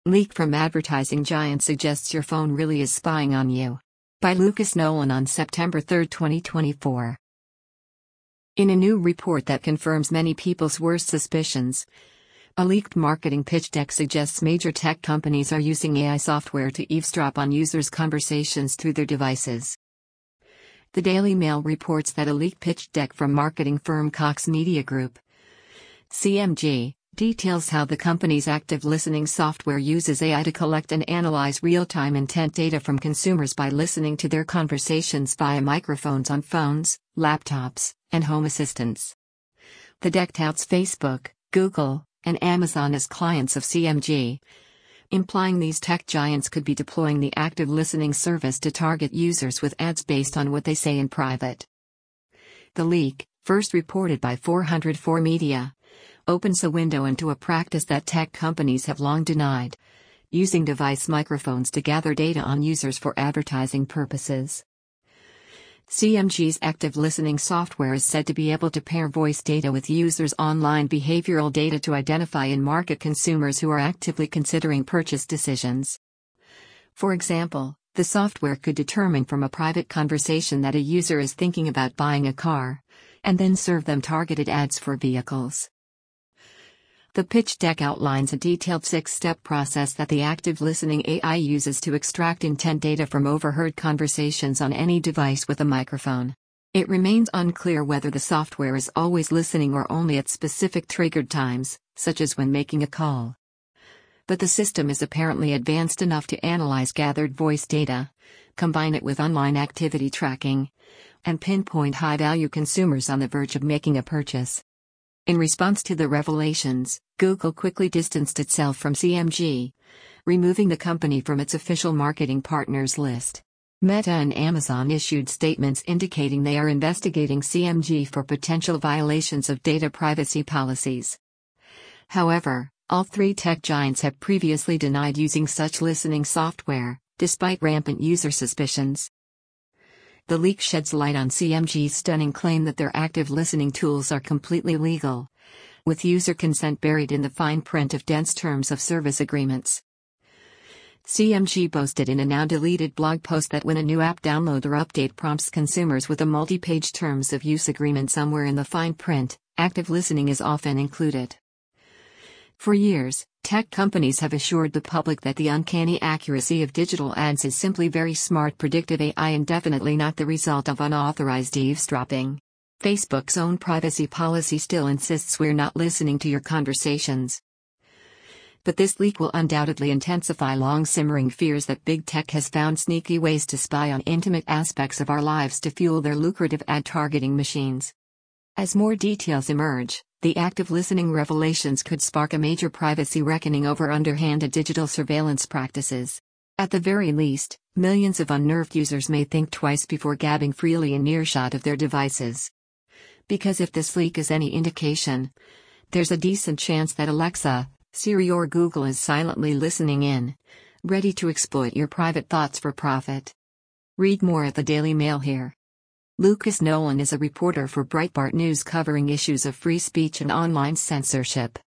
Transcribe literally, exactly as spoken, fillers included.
Leak from advertising giant suggests your phone really is spying on you. By Lucas Nolan on September third, twenty twenty-four. In a new report that confirms many people's worst suspicions, a leaked marketing pitch deck suggests major tech companies are using A I software to eavesdrop on users' conversations through their devices. The Daily Mail reports that a leaked pitch deck from marketing firm Cox Media Group, C M G, details how the company's active listening software uses A I to collect and analyze real-time intent data from consumers by listening to their conversations via microphones on phones, laptops, and home assistants. The deck touts Facebook, Google, and Amazon as clients of C M G, implying these tech giants could be deploying the active listening service to target users with ads based on what they say in private. The leak, first reported by four oh four Media, opens a window into a practice that tech companies have long denied, using device microphones to gather data on users for advertising purposes. C M G's active listening software is said to be able to pair voice data with users' online behavioral data to identify and market consumers who are actively considering purchase decisions. For example, the software could determine from a private conversation that a user is thinking about buying a car, and then serve them targeted ads for vehicles. The pitch deck outlines a detailed six-step process that the active listening A I uses to extract intent data from overheard conversations on any device with a microphone. It remains unclear whether the software is always listening or only at specific triggered times, such as when making a call. But the system is apparently advanced enough to analyze gathered voice data, combine it with online activity tracking, and pinpoint high-value consumers on the verge of making a purchase. In response to the revelations, Google quickly distanced itself from C M G, removing the company from its official marketing partners list. Meta and Amazon issued statements indicating they are investigating C M G for potential violations of data privacy policies. However, all three tech giants have previously denied using such listening software, despite rampant user suspicions. The leak sheds light on C M G's stunning claim that their active listening tools are completely legal, with user consent buried in the fine print of dense terms of service agreements. C M G boasted in a now-deleted blog post that when a new app download or update prompts consumers with a multi-page terms of use agreement somewhere in the fine print, active listening is often included. For years, tech companies have assured the public that the uncanny accuracy of digital ads is simply very smart predictive A I and definitely not the result of unauthorized eavesdropping. Facebook's own privacy policy still insists we're not listening to your conversations. But this leak will undoubtedly intensify long-simmering fears that big tech has found sneaky ways to spy on intimate aspects of our lives to fuel their lucrative ad targeting machines. As more details emerge, the active listening revelations could spark a major privacy reckoning over underhanded digital surveillance practices. At the very least, millions of unnerved users may think twice before gabbing freely in earshot of their devices. Because if this leak is any indication, there's a decent chance that Alexa, Siri or Google is silently listening in, ready to exploit your private thoughts for profit. Read more at the Daily Mail here. Lucas Nolan is a reporter for Breitbart News covering issues of free speech and online censorship.